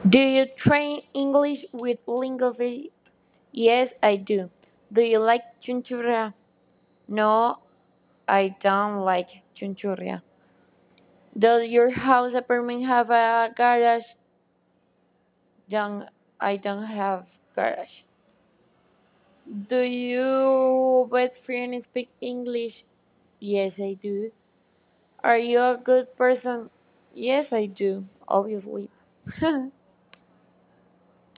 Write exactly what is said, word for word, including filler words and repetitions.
Do you train English with linguistics? Yes, I do. Do you like chunchurria? No, I don't like chunchurria. Does your house apartment have a garage? Don't, I don't have garage. Do you best friend speak English? Yes, I do. Are you a good person? Yes, I do, obviously.